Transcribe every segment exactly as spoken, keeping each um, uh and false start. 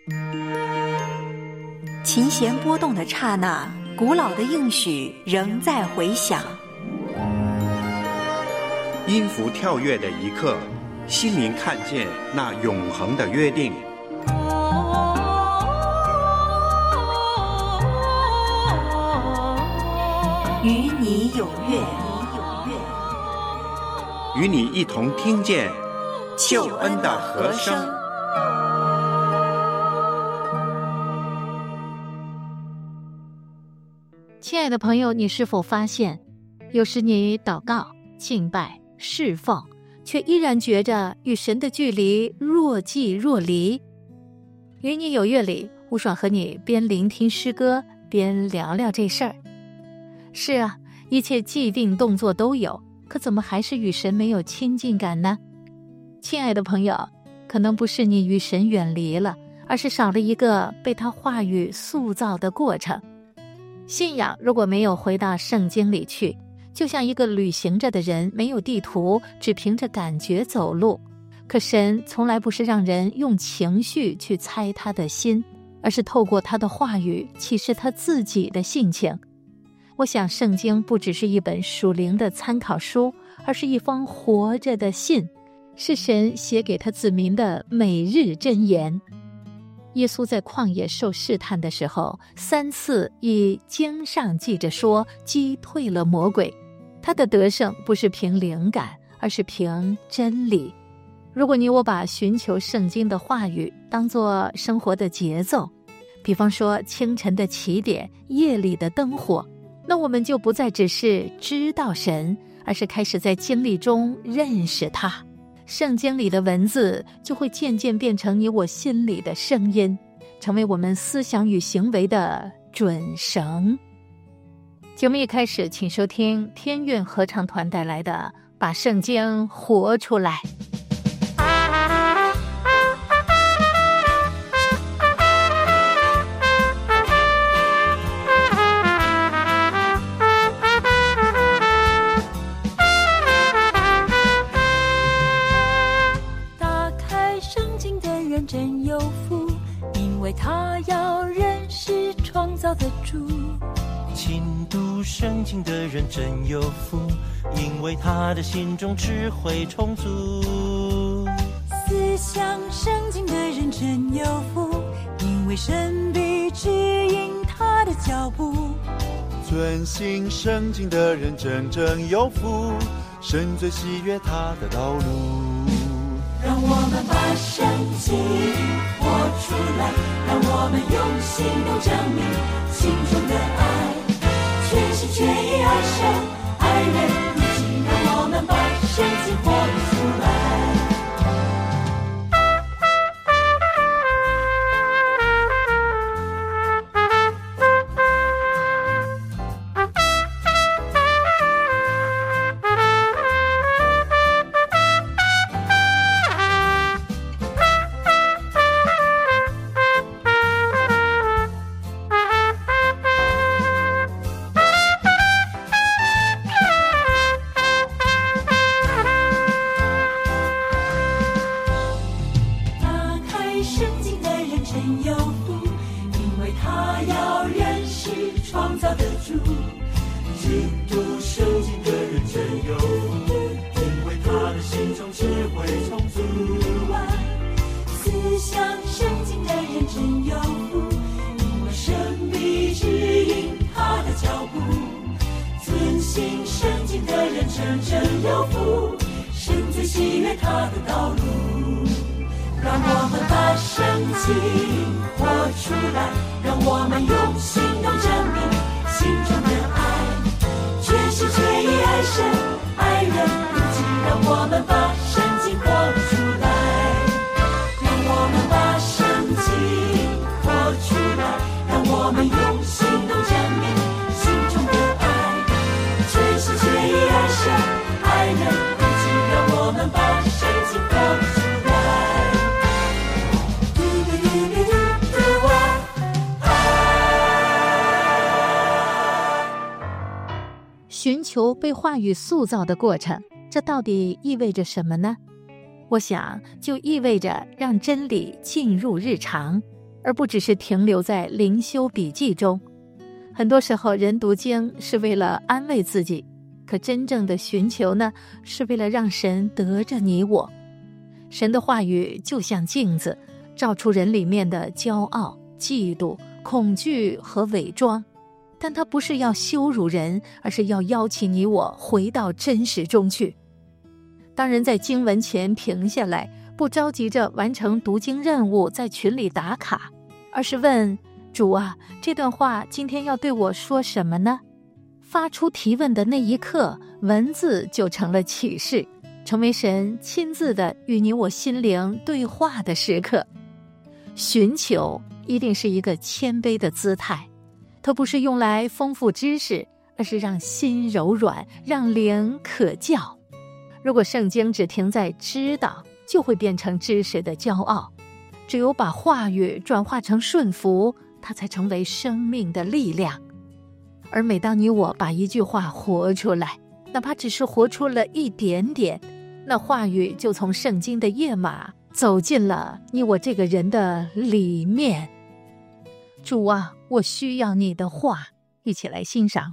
琴弦波动的刹那，古老的应许仍在回响。 音符跳跃的一刻，心灵看见那永恒的约定。 与你有约， 与你一同听见救恩的和声。 亲爱的朋友，你是否发现，有时你祷告、敬拜、侍奉，却依然觉着与神的距离若即若离？与你有约里，吴爽和你边聆听诗歌边聊聊这事儿。是啊，一切既定动作都有，可怎么还是与神没有亲近感呢？亲爱的朋友，可能不是你与神远离了，而是少了一个被他话语塑造的过程。信仰如果没有回到圣经里去，就像一个旅行着的人，没有地图，只凭着感觉走路。可神从来不是让人用情绪去猜他的心，而是透过他的话语启示他自己的性情。我想圣经不只是一本属灵的参考书，而是一封活着的信，是神写给他子民的每日箴言。耶稣在旷野受试探的时候，三次以经上记着说击退了魔鬼。他的得胜不是凭灵感，而是凭真理。如果你我把寻求圣经的话语当作生活的节奏，比方说清晨的起点，夜里的灯火，那我们就不再只是知道神，而是开始在经历中认识他。圣经里的文字就会渐渐变成你我心里的声音，成为我们思想与行为的准绳。节目一开始，请收听天韵合唱团带来的《把圣经活出来》。 真有福，因为他要认识创造的主。 勤读圣经的人真有福，因为他的心中智慧充足。 思想圣经的人真有福，因为神必指引他的脚步。 遵行圣经的人真正有福，神最喜悦他的道路。 让我们把圣经活出来，让我们用行动证明心中的爱，全心全意爱神爱人如己。让我们把圣经活出来。 寻求被话语塑造的过程，这到底意味着什么呢？我想就意味着让真理进入日常， 而不只是停留在灵修笔记中。很多时候人读经是为了安慰自己，可真正的寻求呢，是为了让神得着你我。神的话语就像镜子，照出人里面的骄傲、嫉妒、恐惧和伪装，但它不是要羞辱人，而是要邀请你我回到真实中去。当人在经文前停下来，不着急着完成读经任务，在群里打卡，而是问主啊，这段话今天要对我说什么呢？发出提问的那一刻，文字就成了启示，成为神亲自的与你我心灵对话的时刻。寻求一定是一个谦卑的姿态，它不是用来丰富知识，而是让心柔软，让灵可教。如果圣经只停在知道，就会变成知识的骄傲。只有把话语转化成顺服，它才成为生命的力量。而每当你我把一句话活出来，哪怕只是活出了一点点，那话语就从圣经的页码走进了你我这个人的里面。主啊，我需要你的话，一起来欣赏。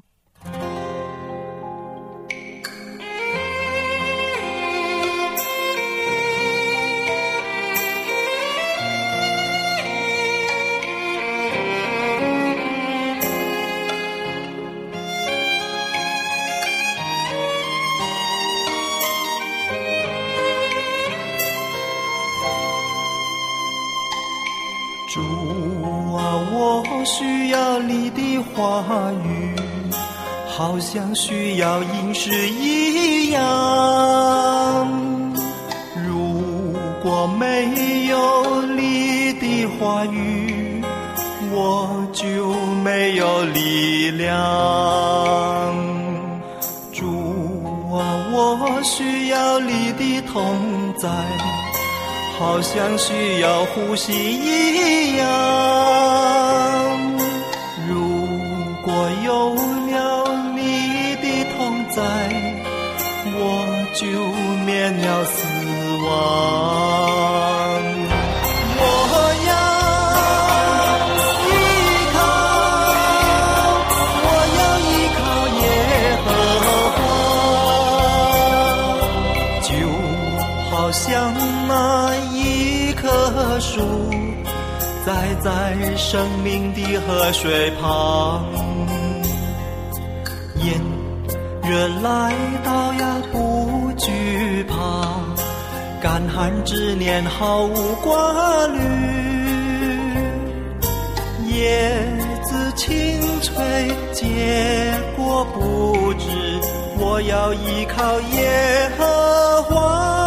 主啊，我需要你的话语，好像需要饮食一样。如果没有你的话语，我就没有力量。主啊，我需要你的同在，好像需要呼吸一样。如果有了你的同在，我就免了死亡。我要依靠，我要依靠耶和华，就好像那一棵树栽在生命的河水旁，炎热来到呀不惧怕，干旱之年毫无挂虑，叶子轻垂结果不知，我要依靠耶和华。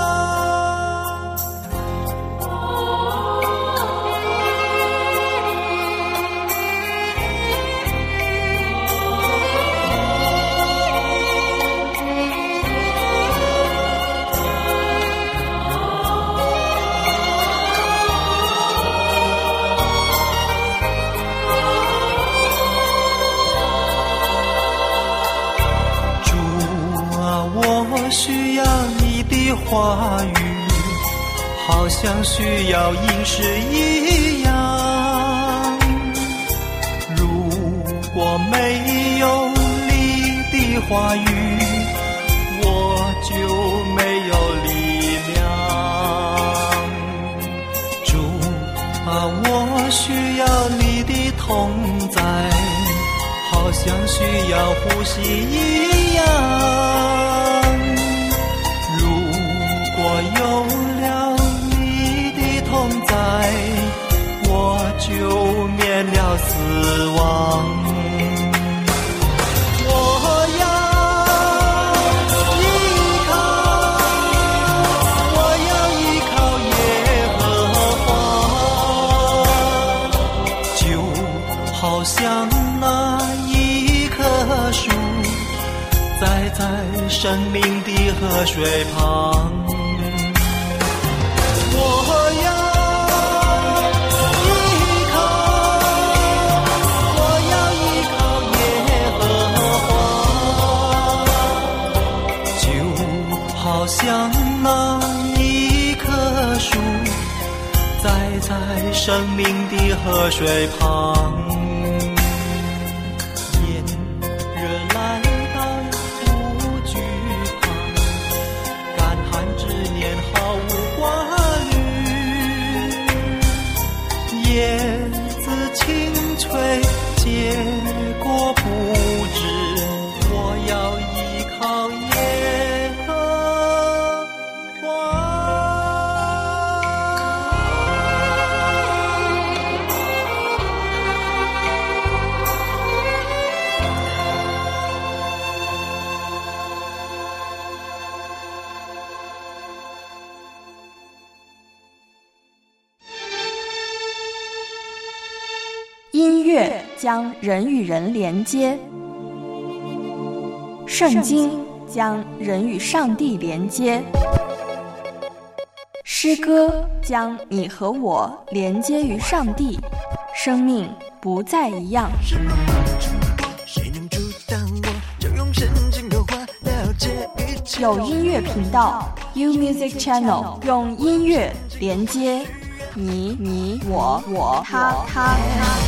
需要你的话语，好像需要饮食一样。如果没有你的话语，我就没有力量。主啊，我需要你的同在，好像需要呼吸一样。我有了你的同在，我就免了死亡。我要依靠，我要依靠耶和华，就好像那一棵树栽在生命的河水旁。像那一棵树栽在生生命的河水旁。炎热来到无惧怕，干旱之年毫无挂虑。叶子轻吹，结果不知，我要依靠耶和华。 音乐将人与人连接，圣经将人与上帝连接，诗歌将你和我连接于上帝，生命不再一样。 谁能阻挡我，就用神经的话了解一切。 有音乐频道 U Music Channel， 用音乐连接你、你、我、我、他、他、他。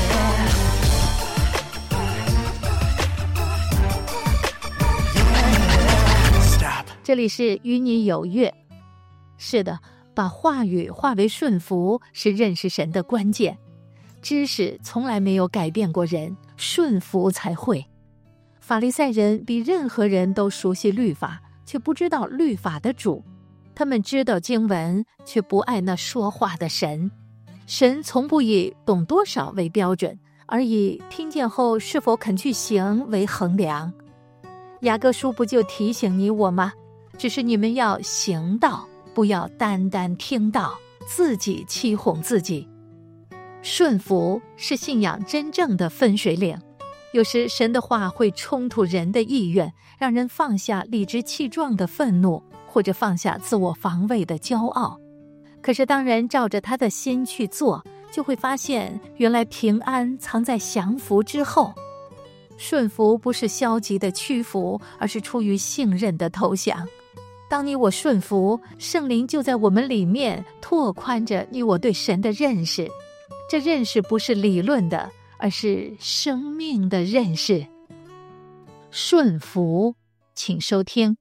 这里是与你有约。是的，把话语化为顺服是认识神的关键。知识从来没有改变过人，顺服才会。法利赛人比任何人都熟悉律法，却不知道律法的主。他们知道经文，却不爱那说话的神。神从不以懂多少为标准，而以听见后是否肯去行为衡量。雅各书不就提醒你我吗？只是你们要行道，不要单单听道，自己欺哄自己。顺服是信仰真正的分水岭。有时神的话会冲突人的意愿，让人放下理直气壮的愤怒，或者放下自我防卫的骄傲。可是当人照着他的心去做，就会发现原来平安藏在降服之后。顺服不是消极的屈服，而是出于信任的投降。当你我顺服，圣灵就在我们里面拓宽着你我对神的认识。这认识不是理论的，而是生命的认识。顺服，请收听。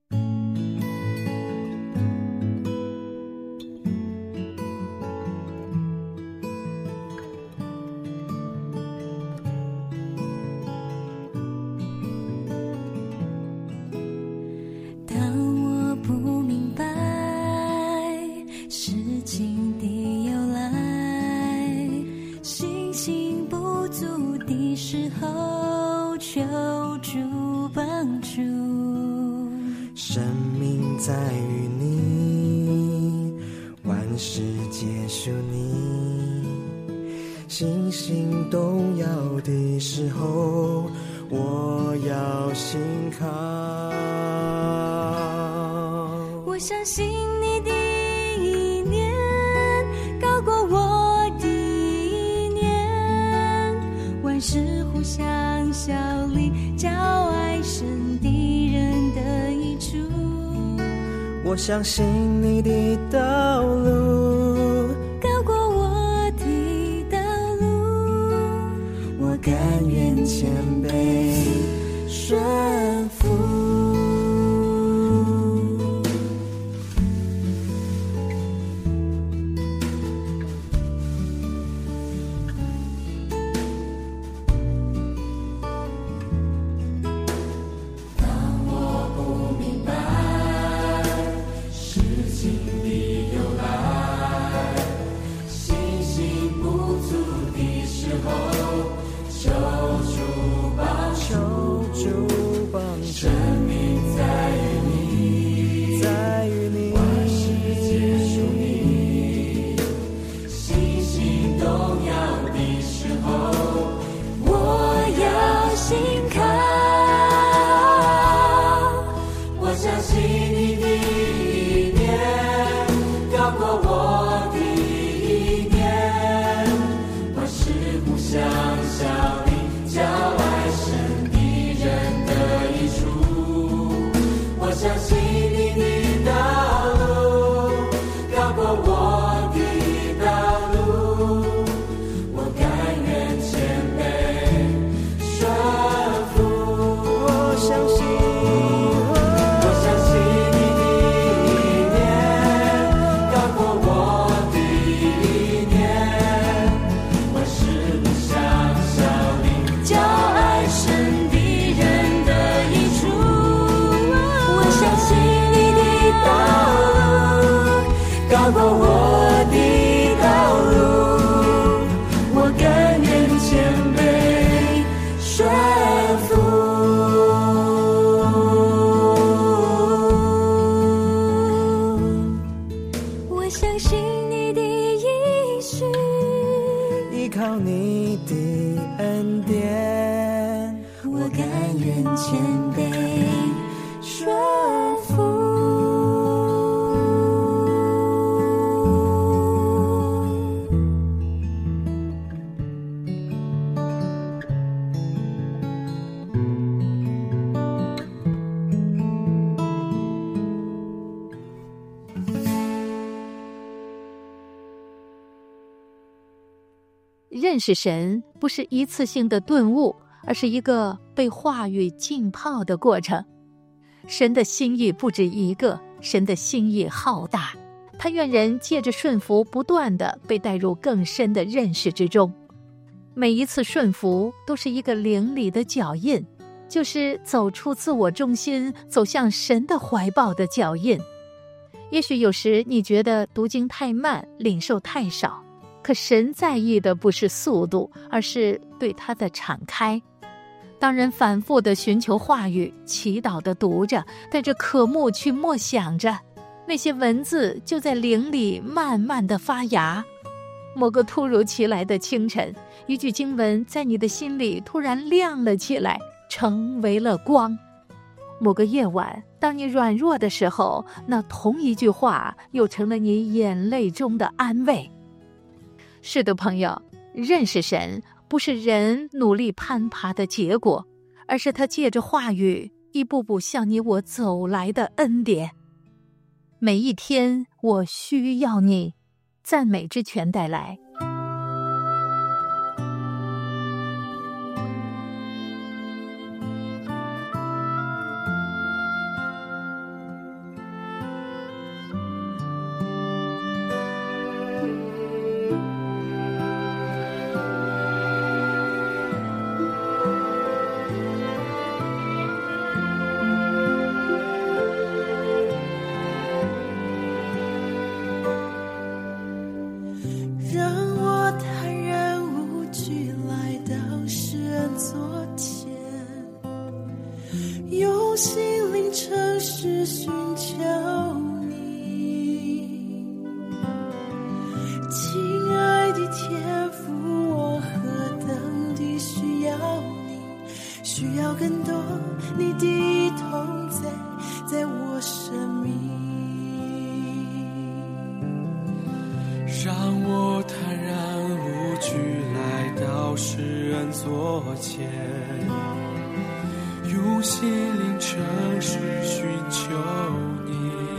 生命在于你，万事皆属你。星星动摇的时候，我要信靠。 我相信你的意念高过我的意念，万事互相效力，叫爱神的人得益处。 我相信你的道路高过我的道路， 我甘愿谦卑顺服。 当我不明白事情的由来， 走过我的道路，我甘愿谦卑顺服。 我相信你的应许， 依靠你的恩典， 我甘愿谦卑顺服。 认识神不是一次性的顿悟，而是一个被话语浸泡的过程。神的心意不止一个，神的心意浩大，他愿人借着顺服不断地被带入更深的认识之中。每一次顺服都是一个灵里的脚印，就是走出自我中心，走向神的怀抱的脚印。也许有时你觉得读经太慢，领受太少，可神在意的不是速度，而是对他的敞开。当人反复地寻求话语，祈祷地读着，带着渴慕去默想着，那些文字就在灵里慢慢地发芽。某个突如其来的清晨，一句经文在你的心里突然亮了起来，成为了光。某个夜晚，当你软弱的时候，那同一句话又成了你眼泪中的安慰。是的，朋友，认识神不是人努力攀爬的结果，而是他借着话语一步步向你我走来的恩典。每一天我需要你，赞美之泉带来。 用心灵诚实寻求你，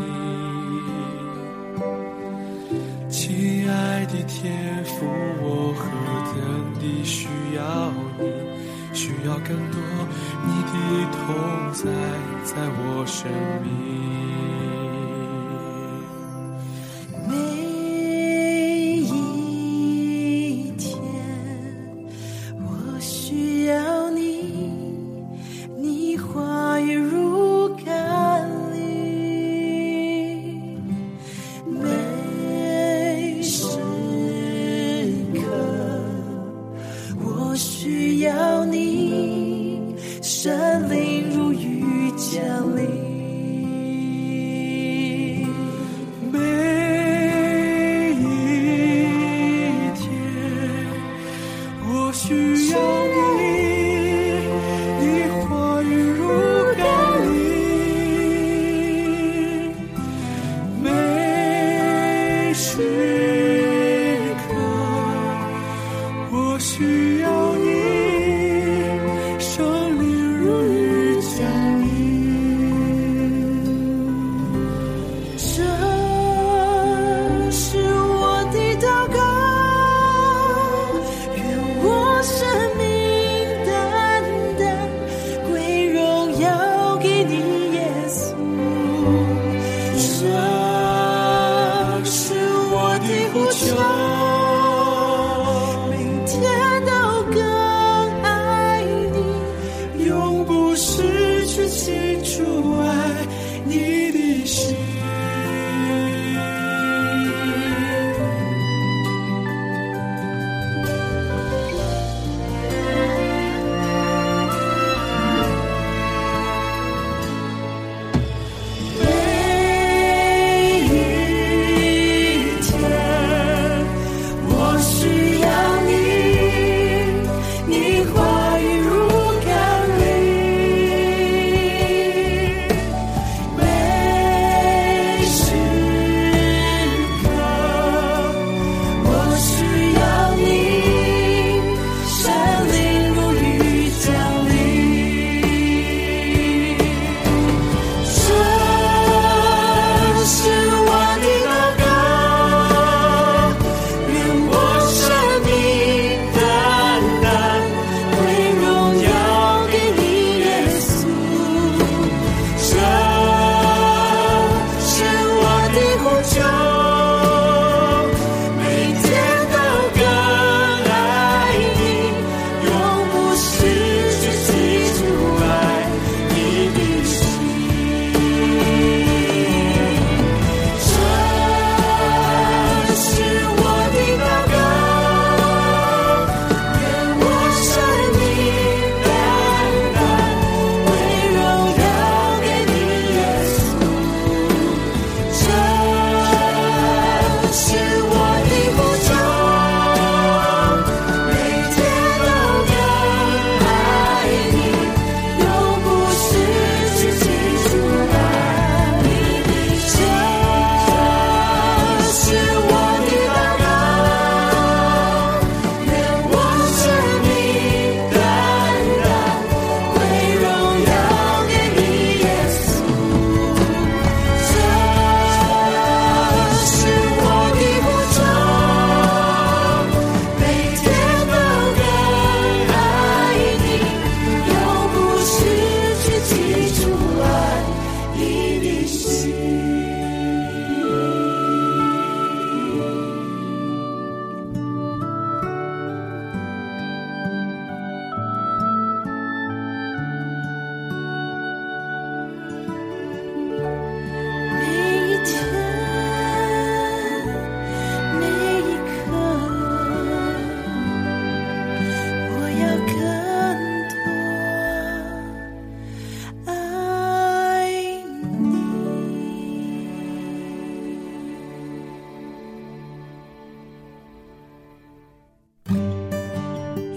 亲爱的天父，我何等地需要你，需要更多你的同在在我生命。 每一天我需要你，你话语如甘霖，每时刻我需要你，神灵如雨降临。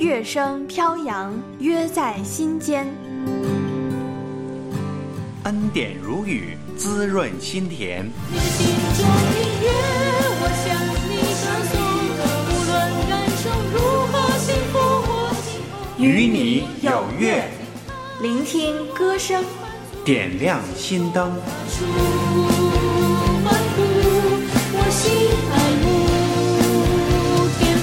乐声飘扬，约在心间。 恩典如雨，滋润心田。 你的心中音乐，我向你唱颂，无论感受如何幸福或幸福， 与你有约， 聆听歌声， 点亮心灯。 出欢呼，我心爱慕天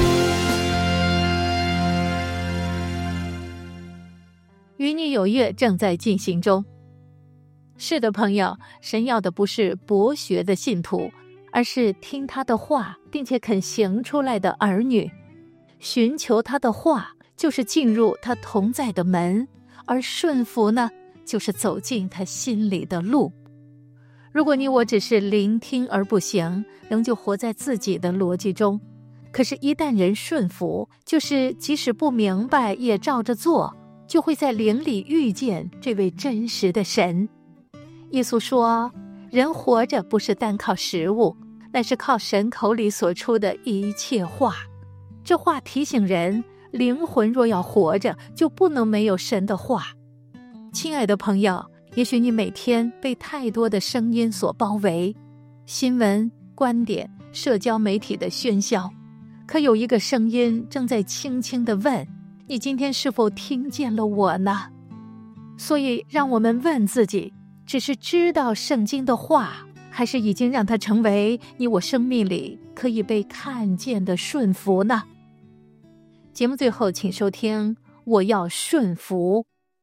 父。 与你有约正在进行中。是的，朋友，神要的不是博学的信徒，而是听他的话并且肯行出来的儿女。寻求他的话，就是进入他同在的门，而顺服呢，就是走进他心里的路。如果你我只是聆听而不行，仍旧活在自己的逻辑中。可是一旦人顺服，就是即使不明白也照着做，就会在灵里遇见这位真实的神。耶稣说，人活着不是单靠食物，乃是靠神口里所出的一切话。这话提醒人，灵魂若要活着，就不能没有神的话。亲爱的朋友，也许你每天被太多的声音所包围，新闻、观点、社交媒体的喧嚣，可有一个声音正在轻轻地问，你今天是否听见了我呢？所以让我们问自己，只是知道圣经的话，还是已经让它成为你我生命里可以被看见的顺服呢？节目最后请收听，我要顺服。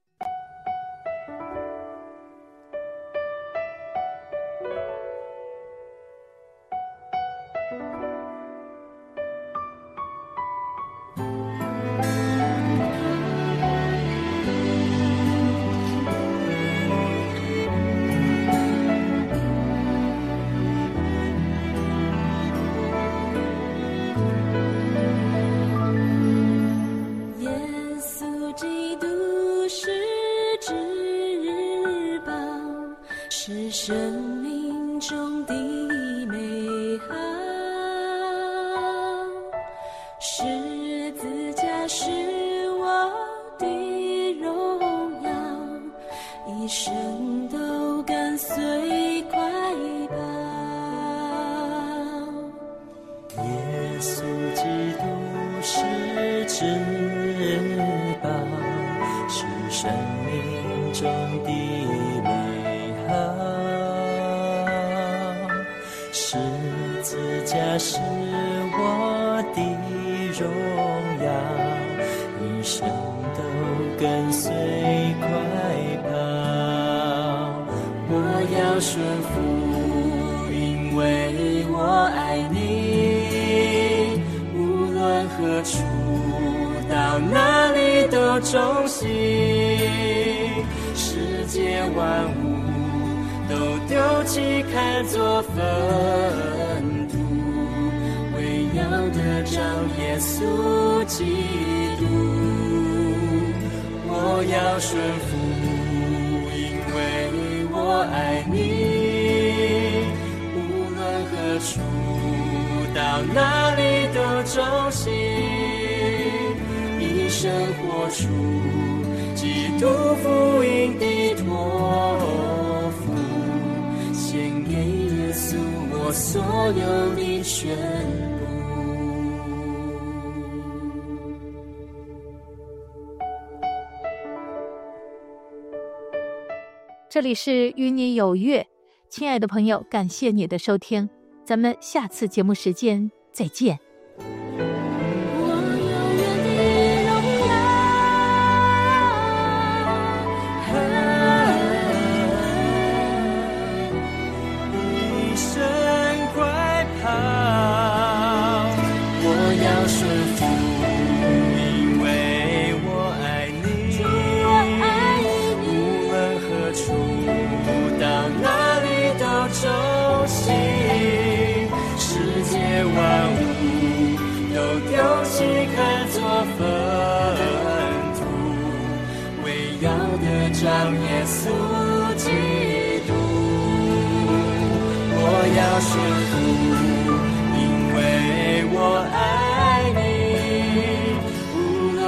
是生命中的美好，十字架是我的荣耀，一生都跟随快跑。 耶稣基督是至宝，是生命中的美好，十字架是我的荣耀，一生都跟随快跑。 我要顺服，因为我爱你，无论何处到哪里都忠心，世界万物都丢弃看作粪土，为要得着耶稣基督。我要顺服，因为我爱你，无论何处到哪里都忠心，一生活出基督福音的托付，献给耶稣我所有的全部。 这里是与你有约，亲爱的朋友，感谢你的收听，咱们下次节目时间再见。让耶稣基督，我要顺服，因为我爱你，无论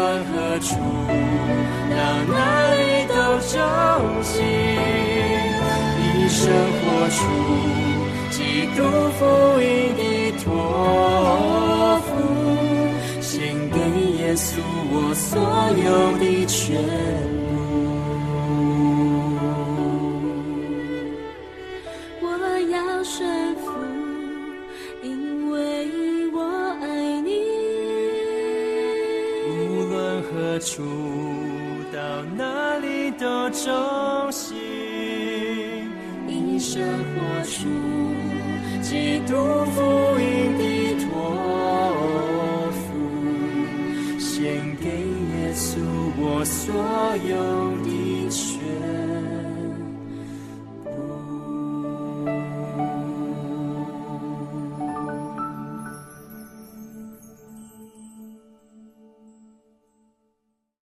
处到哪里都忠心，因生活出基督福音的托付，献给耶稣我所有的全